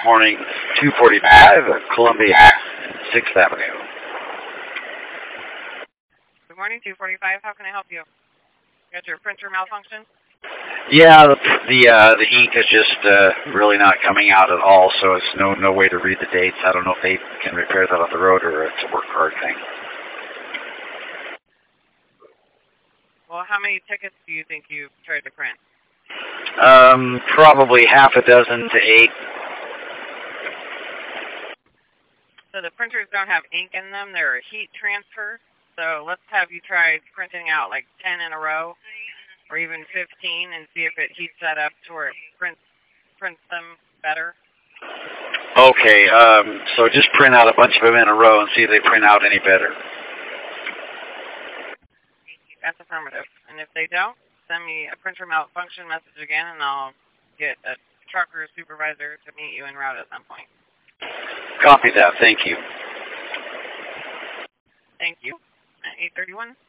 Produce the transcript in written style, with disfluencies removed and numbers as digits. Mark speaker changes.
Speaker 1: morning, 245 Columbia 6th Avenue.
Speaker 2: Good morning, 245. How can I help you? Got your printer malfunction?
Speaker 1: Yeah, the ink is just really not coming out at all, so it's no way to read the dates. I don't know if they can repair that on the road or it's a work hard thing.
Speaker 2: Well, how many tickets do you think you've tried to print?
Speaker 1: Probably half a dozen to 8.
Speaker 2: So the printers don't have ink in them. They're heat transfer. So let's have you try printing out like 10 in a row or even 15 and see if it heats that up to where it prints them better.
Speaker 1: Okay, so just print out a bunch of them in a row and see if they print out any better.
Speaker 2: That's affirmative. And if they don't, send me a printer malfunction message again, and I'll get a trucker supervisor to meet you en route at some point.
Speaker 1: Copy that. Thank you.
Speaker 2: Thank you. At 8:31.